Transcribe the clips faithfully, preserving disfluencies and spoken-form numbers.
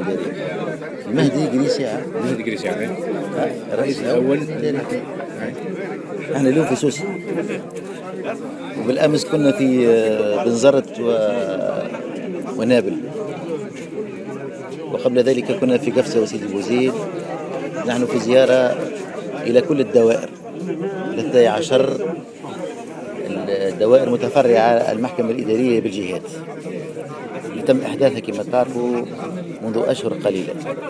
الإدارية. المهدي قريشة. المهدي قريشة الرئيس الأول. احنا اليوم في سوسة، وبالأمس كنا في بنزرت و... ونابل، وقبل ذلك كنا في قفصة وسيدي بوزيد. نحن في زيارة إلى كل الدوائر الاثني عشر الدوائر متفرعة المحكمة الإدارية بالجهات، اللي تم إحداثها كما تعرفوا منذ أشهر قليلة.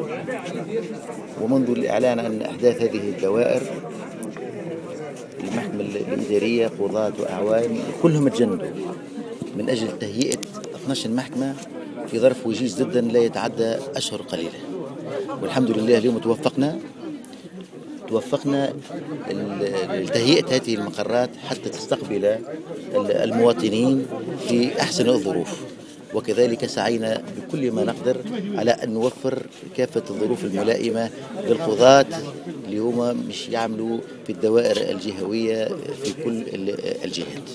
ومنذ الإعلان عن إحداث هذه الدوائر المحكمة الإدارية قضاة وأعوان كلهم تجندوا من أجل تهيئة اثني عشر محكمة في ظرف وجيز جدا لا يتعدى أشهر قليلة. والحمد لله اليوم توفقنا توفقنا لتهيئة هذه المقرات حتى تستقبل المواطنين في أحسن الظروف، وكذلك سعينا بكل ما نقدر على أن نوفر كافة الظروف الملائمة للقضاة اللي هما مش يعملوا في الدوائر الجهوية في كل الجهات.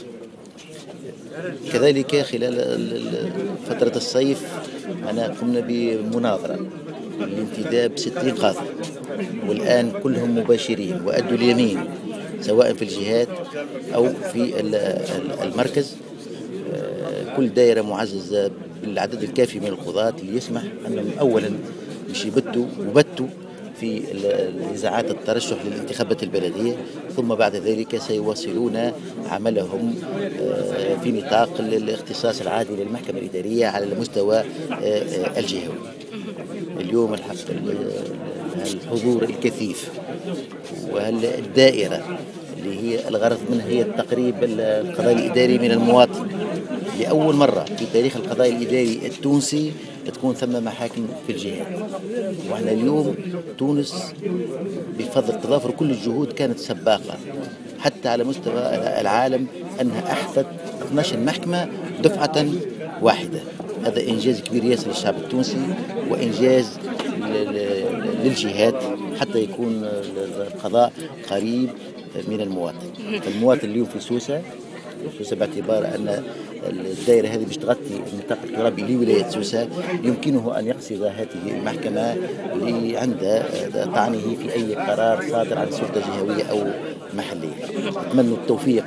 كذلك خلال فترة الصيف أنا قمنا بمناظرة لانتداب ستين قاضي، والآن كلهم مباشرين وأدوا اليمين سواء في الجهات أو في المركز. كل دائرة معززة بالعدد الكافي من القضاة اللي يسمح أنهم أولا مش يبتوا وبتوا في إذاعات الترشح للانتخابات البلدية، ثم بعد ذلك سيواصلون عملهم في نطاق الاختصاص العادي للمحكمة الإدارية على المستوى الجهوي. اليوم الحضور الكثيف والدائرة اللي هي الغرض منها هي تقريب القضاء الإداري من المواطن. لأول مرة في تاريخ القضاء الإداري التونسي تكون ثم محاكم في الجهات. وإحنا اليوم تونس بفضل تضافر كل الجهود كانت سباقة حتى على مستوى العالم أنها أحدث اثني عشر محكمة دفعة واحدة. هذا إنجاز كبير ياسر للشعب التونسي وإنجاز للجهات حتى يكون القضاء قريب من المواطن. المواطن اليوم في سوسة سوسة باعتبار أن الدائرة هذه باش تغطي النطاق الترابي لولاية سوسة، يمكنه أن يقصد هذه المحكمة اللي عند طعنه في أي قرار صادر عن سلطة جهوية أو محلية. أتمنى التوفيق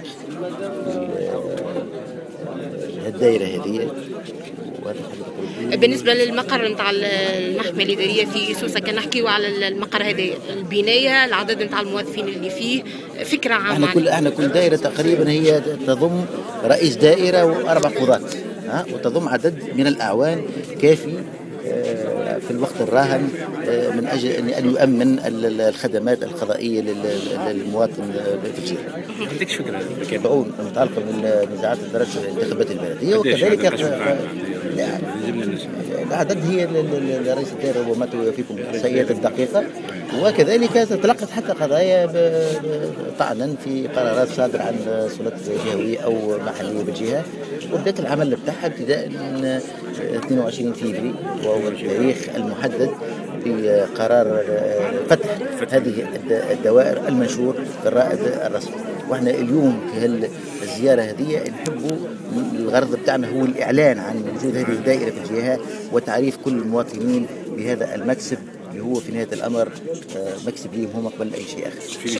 للدائرة هذه. بالنسبة للمقر نتاع المحكمة الإدارية في سوسة، كان نحكيو على المقر هذا، البناية، العدد نتاع الموظفين اللي فيه، فكرة عامة. احنا كل احنا كل دائرة تقريبا هي تضم رئيس دائرة وأربع قضاة، ها، وتضم عدد من الأعوان كافي في الوقت الراهن من أجل أن يؤمن الخدمات القضائية للمواطن في الجهة. عندكش فكرة كيف متعلقة من نزاعات الترشح للانتخابات البلدية، وكذلك العدد هي لرئيس الدائرة وما فيكم الإحصائيات الدقيقة، وكذلك تتلقت حتى قضايا طعنا في قرارات صادرة عن سلطة جهوية أو محلية بالجهة. وبدأت العمل بتاعها ابتداء من اثنين وعشرين فبراير وهو التاريخ المحدد بقرار فتح هذه الدوائر المنشور في الرائد الرسمي. واحنا اليوم في الزيارة هذه نحبوا الغرض بتاعنا هو الإعلان عن وجود هذه الدائرة في الجهة وتعريف كل المواطنين بهذا المكسب اللي هو في نهاية الأمر مكسب لهم هم قبل أي شيء آخر.